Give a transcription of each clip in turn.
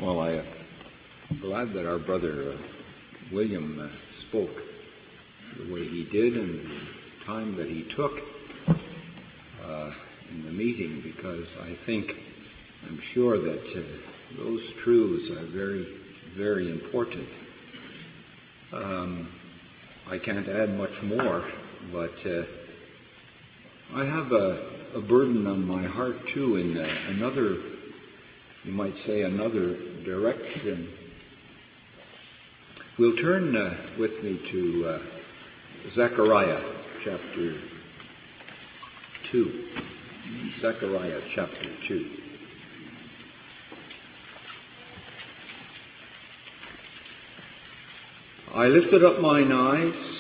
Well, I'm glad that our brother William spoke the way he did and the time that he took in the meeting, because I'm sure that those truths are very, very important. I can't add much more, but I have a burden on my heart too in another, you might say, another direction. We'll turn with me to Zechariah chapter 2. Zechariah chapter 2. I lifted up mine eyes,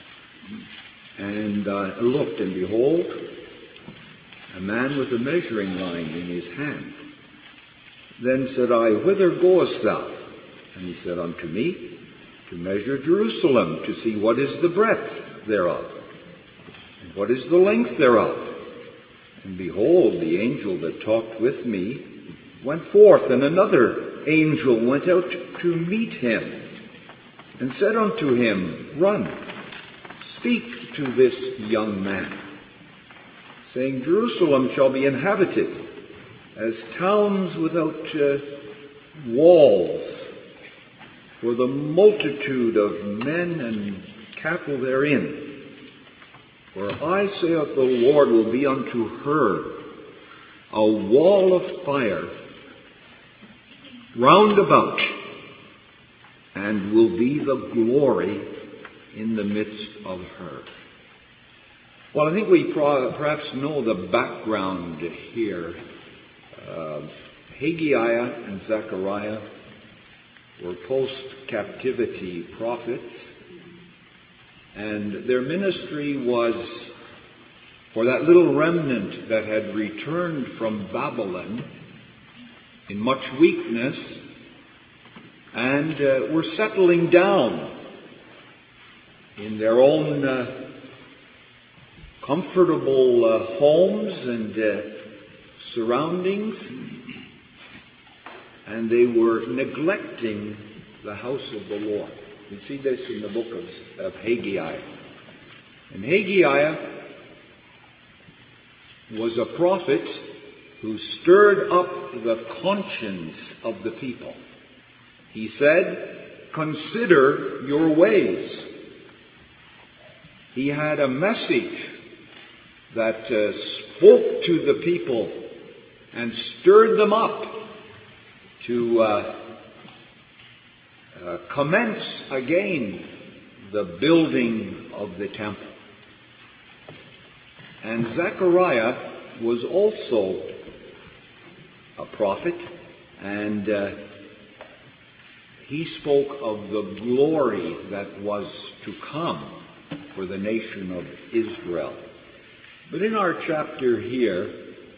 and looked, and behold, a man with a measuring line in his hand. Then said I, Whither goest thou? And he said unto me, To measure Jerusalem, to see what is the breadth thereof, and what is the length thereof. And behold, the angel that talked with me went forth, and another angel went out to meet him, and said unto him, Run, speak to this young man, saying, Jerusalem shall be inhabited as towns without walls, for the multitude of men and cattle therein. For I, saith the Lord, will be unto her a wall of fire round about, and will be the glory in the midst of her. Well, I think we perhaps know the background here. Haggai and Zechariah were post-captivity prophets, and their ministry was for that little remnant that had returned from Babylon in much weakness, and were settling down in their own comfortable homes and surroundings, and they were neglecting the house of the Lord. We see this in the book of Haggai. And Haggai was a prophet who stirred up the conscience of the people. He said, Consider your ways. He had a message that spoke to the people and stirred them up to commence again the building of the temple. And Zechariah was also a prophet, and he spoke of the glory that was to come for the nation of Israel. But in our chapter here,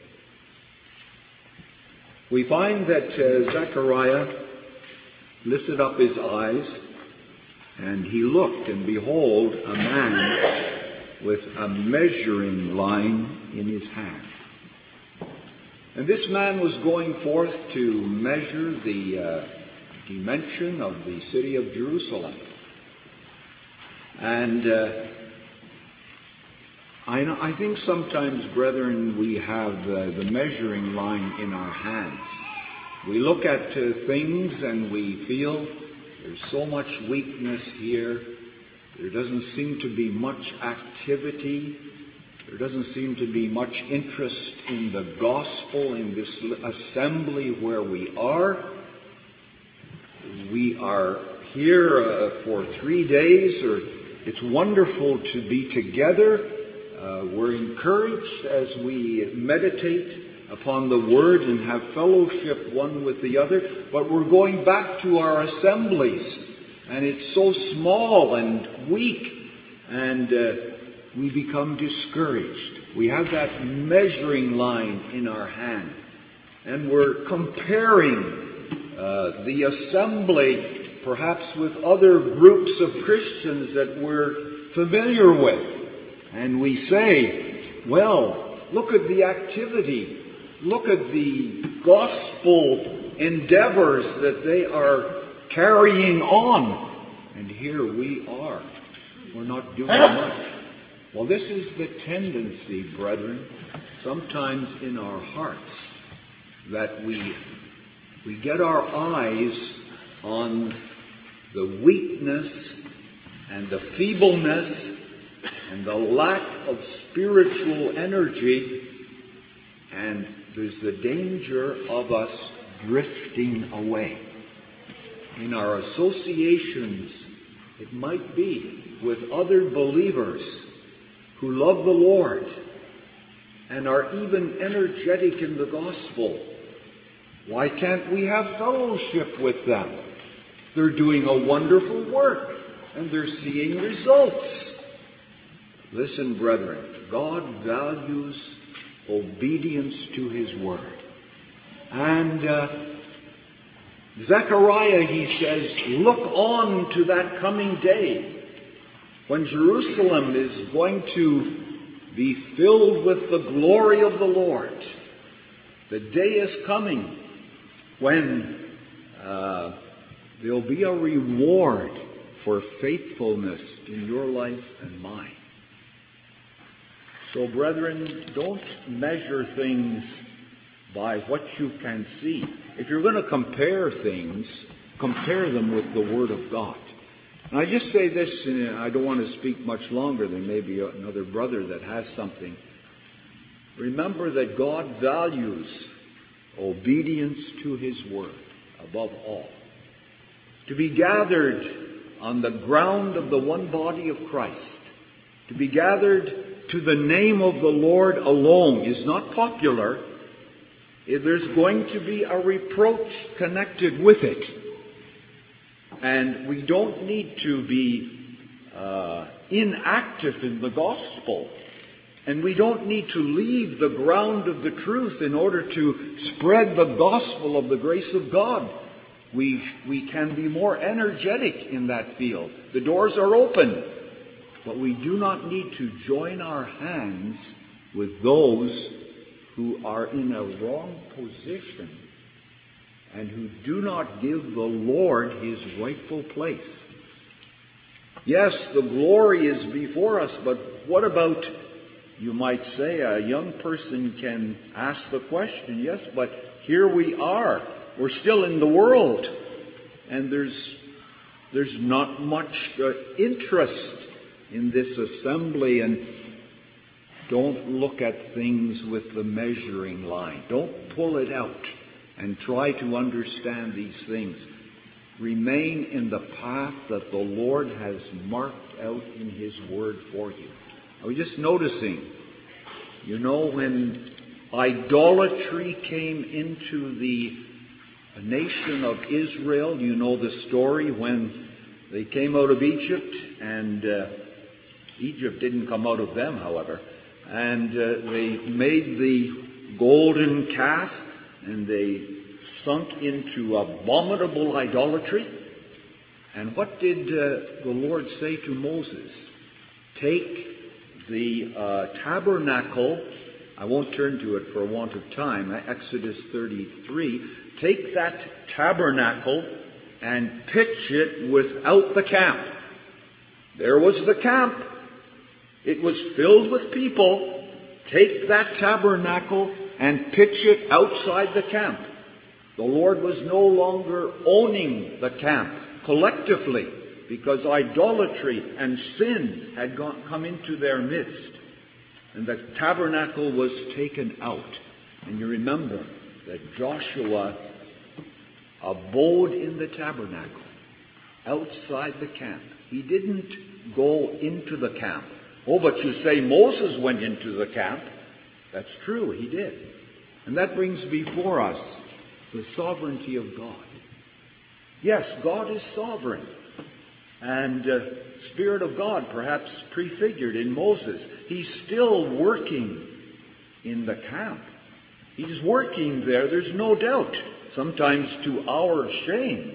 we find that Zechariah lifted up his eyes, and he looked, and behold, a man with a measuring line in his hand. And this man was going forth to measure the dimension of the city of Jerusalem. And I think sometimes, brethren, we have the measuring line in our hands. We look at things and we feel there's so much weakness here. There doesn't seem to be much activity. There doesn't seem to be much interest in the gospel in this assembly where we are. We are here for 3 days, or it's wonderful to be together. We're encouraged as we meditate upon the Word and have fellowship one with the other, but we're going back to our assemblies, and it's so small and weak, and we become discouraged. We have that measuring line in our hand, and we're comparing the assembly perhaps with other groups of Christians that we're familiar with. And we say, well, look at the activity. Look at the gospel endeavors that they are carrying on. And here we are. We're not doing much. Well, this is the tendency, brethren, sometimes in our hearts, that we get our eyes on the weakness and the feebleness and the lack of spiritual energy, and there's the danger of us drifting away. In our associations, it might be with other believers who love the Lord and are even energetic in the gospel. Why can't we have fellowship with them? They're doing a wonderful work and they're seeing results. Listen, brethren, God values obedience to His word. And Zechariah, he says, look on to that coming day when Jerusalem is going to be filled with the glory of the Lord. The day is coming when there'll be a reward for faithfulness in your life and mine. So, brethren, don't measure things by what you can see. If you're going to compare things, compare them with the Word of God. And I just say this, and I don't want to speak much longer. There may be another brother that has something. Remember that God values obedience to His Word above all. To be gathered on the ground of the one body of Christ, to be gathered to the name of the Lord alone is not popular. There's going to be a reproach connected with it. And we don't need to be inactive in the gospel. And we don't need to leave the ground of the truth in order to spread the gospel of the grace of God. We can be more energetic in that field. The doors are open. But we do not need to join our hands with those who are in a wrong position and who do not give the Lord His rightful place. Yes, the glory is before us, but what about, you might say, a young person can ask the question, yes, but here we are. We're still in the world, and there's not much interest in this assembly, and don't look at things with the measuring line. Don't pull it out and try to understand these things. Remain in the path that the Lord has marked out in His Word for you. I was just noticing, when idolatry came into the nation of Israel, you know the story when they came out of Egypt, and Egypt didn't come out of them, however. And they made the golden calf, and they sunk into abominable idolatry. And what did the Lord say to Moses? Take the tabernacle, I won't turn to it for want of time, Exodus 33, take that tabernacle and pitch it without the camp. There was the camp. It was filled with people. Take that tabernacle and pitch it outside the camp. The Lord was no longer owning the camp collectively because idolatry and sin had come into their midst. And the tabernacle was taken out. And you remember that Joshua abode in the tabernacle outside the camp. He didn't go into the camp. Oh, but you say Moses went into the camp. That's true, he did. And that brings before us the sovereignty of God. Yes, God is sovereign. And Spirit of God perhaps prefigured in Moses. He's still working in the camp. He's working there, there's no doubt, sometimes to our shame.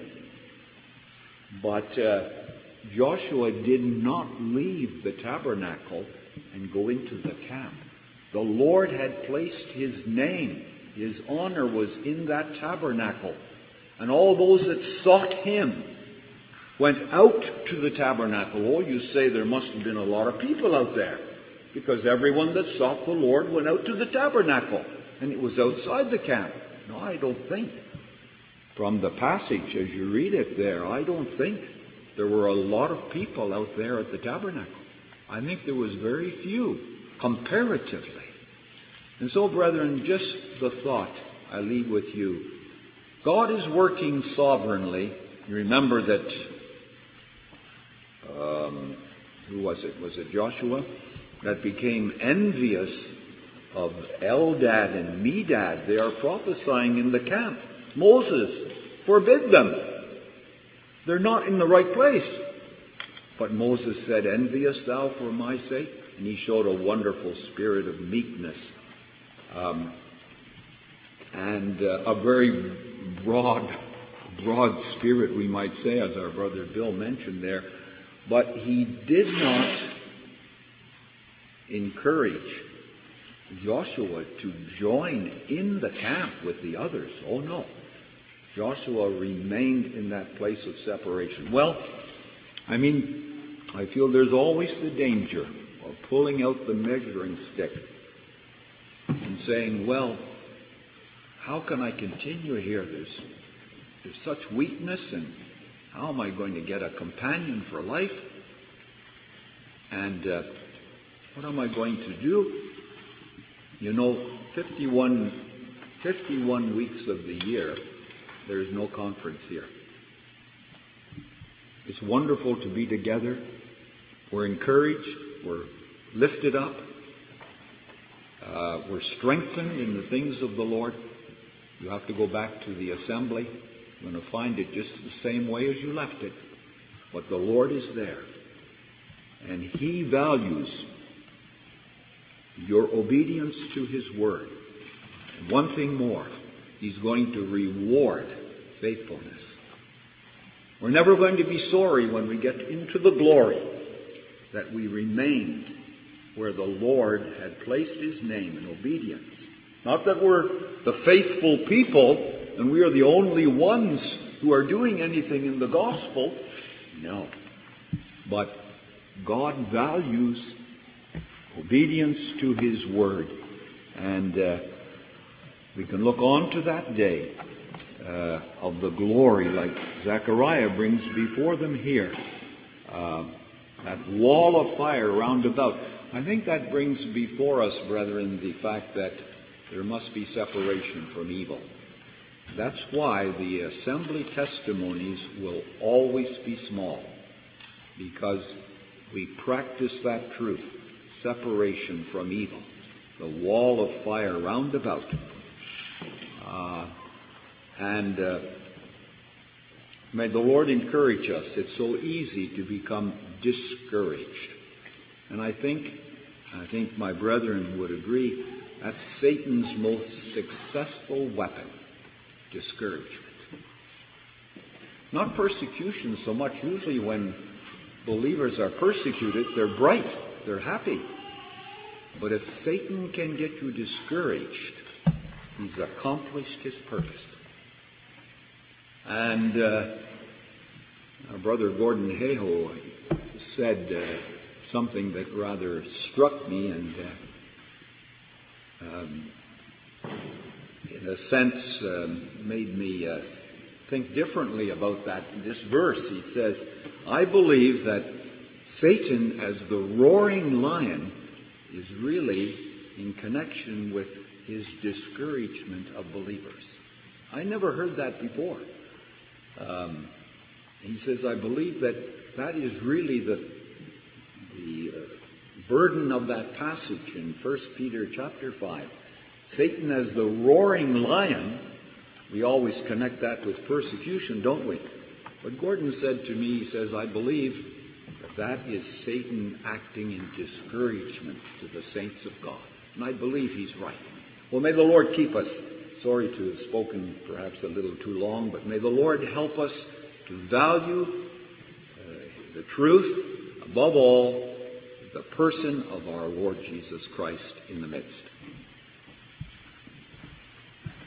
But Joshua did not leave the tabernacle and go into the camp. The Lord had placed His name His honor was in that tabernacle. And all those that sought him went out to the tabernacle. Oh, you say there must have been a lot of people out there, because everyone that sought the Lord went out to the tabernacle, and it was outside the camp. No, I don't think. From the passage, as you read it there, I don't think there were a lot of people out there at the tabernacle. I think there was very few, comparatively. And so, brethren, just the thought I leave with you. God is working sovereignly. You remember that, who was it? Was it Joshua? That became envious of Eldad and Medad. They are prophesying in the camp. Moses, forbid them. They're not in the right place. But Moses said, envious thou for my sake? And he showed a wonderful spirit of meekness. And a very broad spirit, we might say, as our brother Bill mentioned there. But he did not encourage Joshua to join in the camp with the others. Oh no. Joshua remained in that place of separation. Well, I feel there's always the danger of pulling out the measuring stick and saying, well, how can I continue here? There's such weakness, and how am I going to get a companion for life? And what am I going to do? You know, 51 weeks of the year, there is no conference here. It's wonderful to be together. We're encouraged. We're lifted up. We're strengthened in the things of the Lord. You have to go back to the assembly. You're going to find it just the same way as you left it. But the Lord is there. And He values your obedience to His word. And one thing more, He's going to reward faithfulness. We're never going to be sorry when we get into the glory that we remained where the Lord had placed His name in obedience. Not that we're the faithful people and we are the only ones who are doing anything in the gospel. No. But God values obedience to His word. And we can look on to that day of the glory, like Zechariah brings before them here. That wall of fire round about. I think that brings before us, brethren, the fact that there must be separation from evil. That's why the assembly testimonies will always be small, because we practice that truth, separation from evil, the wall of fire round about. May the Lord encourage us. It's so easy to become discouraged. And I think my brethren would agree, that's Satan's most successful weapon, discouragement. Not persecution so much. Usually when believers are persecuted, they're bright, they're happy. But if Satan can get you discouraged, he's accomplished his purpose. And our brother Gordon Hayhoe said something that rather struck me and in a sense made me think differently about that. This verse, he says, I believe that Satan as the roaring lion is really in connection with his discouragement of believers. I never heard that before. He says, I believe that is really the burden of that passage in 1 Peter chapter 5. Satan as the roaring lion, we always connect that with persecution, don't we? But Gordon said to me, he says, I believe that is Satan acting in discouragement to the saints of God. And I believe he's right. Well, may the Lord keep us. Sorry to have spoken perhaps a little too long, but may the Lord help us to value the truth, above all, the person of our Lord Jesus Christ in the midst.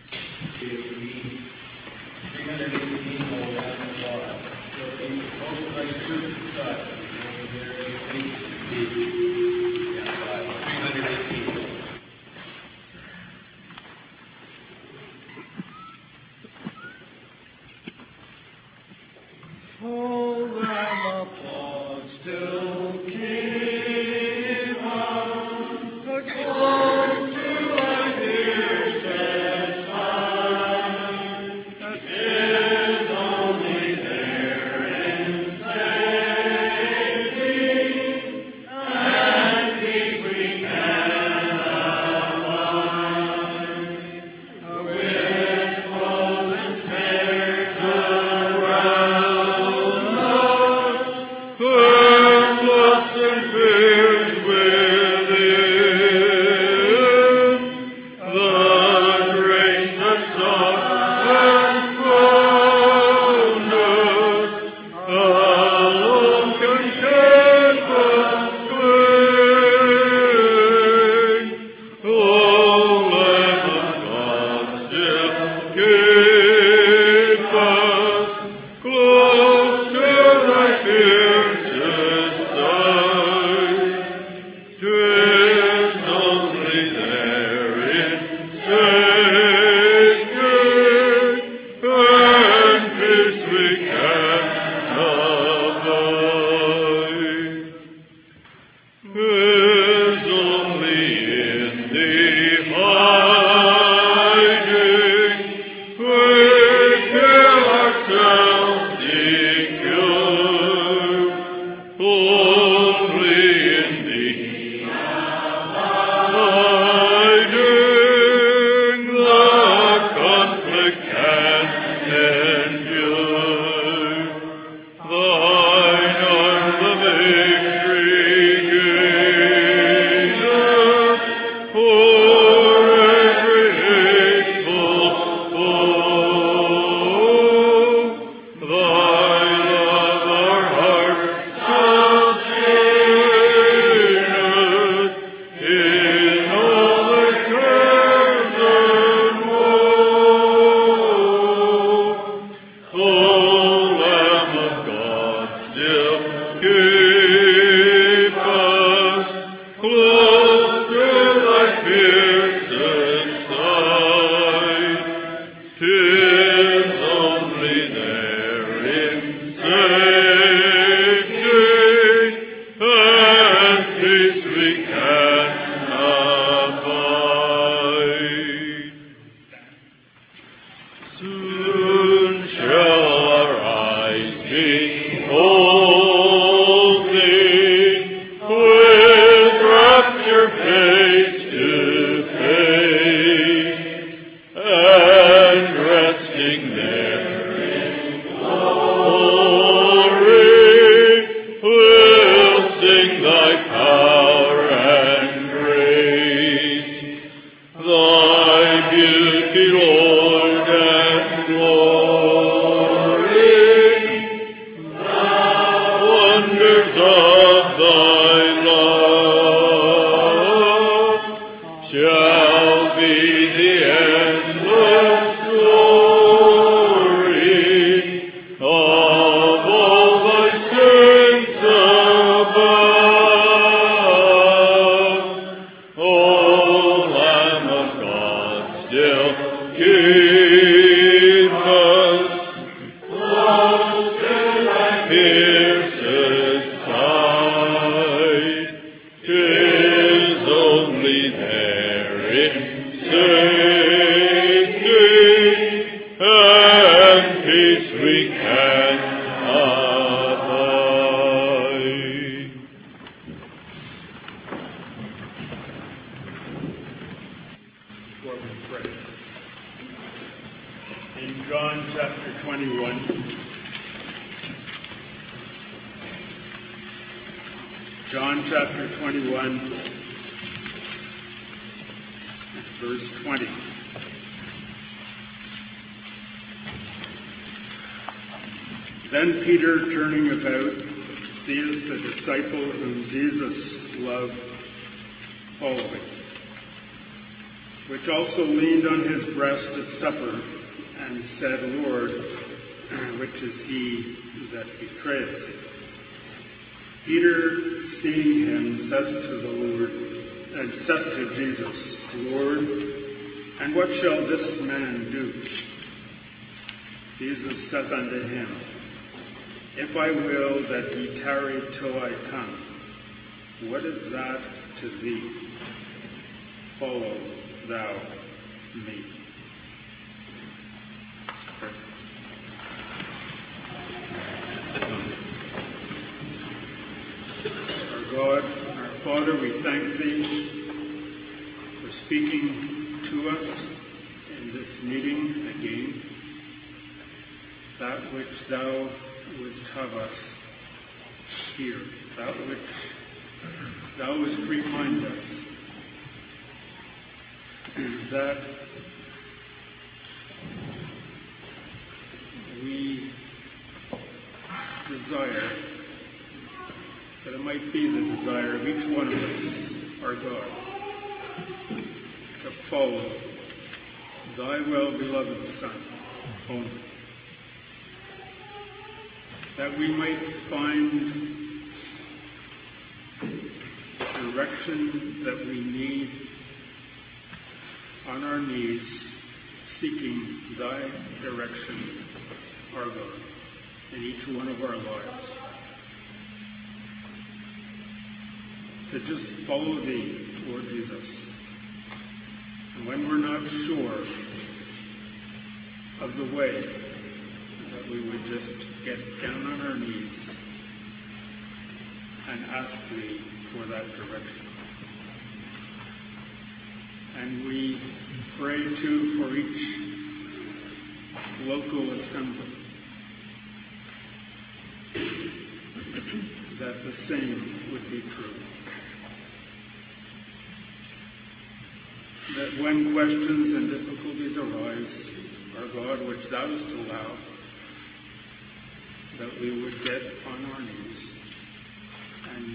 John chapter 21, verse 20. Then Peter, turning about, sees the disciple whom Jesus loved following. which also leaned on his breast at supper, and said, Lord, which is he that betrayeth thee? Peter, seeing him, said to Jesus, Lord, and what shall this man do? Jesus saith unto him, If I will that he tarry till I come, what is that to thee? Follow thou me. Our God, our Father, we thank thee for speaking to us in this meeting again, that which thou wouldst have us hear, that which thou wouldst remind us, that we desire, that it might be the desire of each one of us, our God, to follow thy well-beloved Son only, that we might find direction that we need on our knees, seeking thy direction, our God, in each one of our lives. To just follow thee, Lord Jesus. And when we're not sure of the way, that we would just get down on our knees and ask thee for that direction. And we pray too for each local assembly, that the same would be true. That when questions and difficulties arise, our God, which thou dost allow, that we would get on our knees and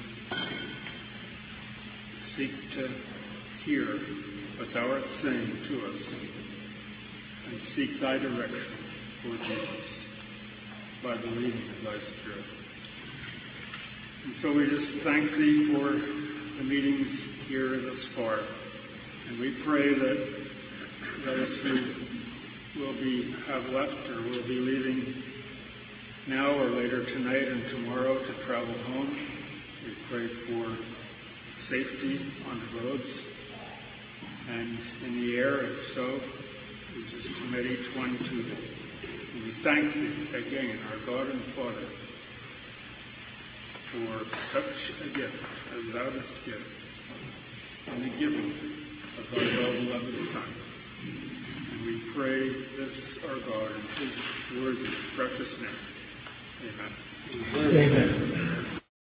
seek to hear what thou art saying to us, and seek thy direction, Lord Jesus, by the leading of thy Spirit. And so we just thank thee for the meetings here thus far. And we pray that those who have left or will be leaving now or later tonight and tomorrow to travel home, we pray for safety on the roads and in the air. If so, we just commit each one to thee. And we thank thee again, our God and Father, for such a gift as thou dost give, and the giving of thy well-beloved Son. And we pray this, our God, in his worthy, precious name. Amen. Amen.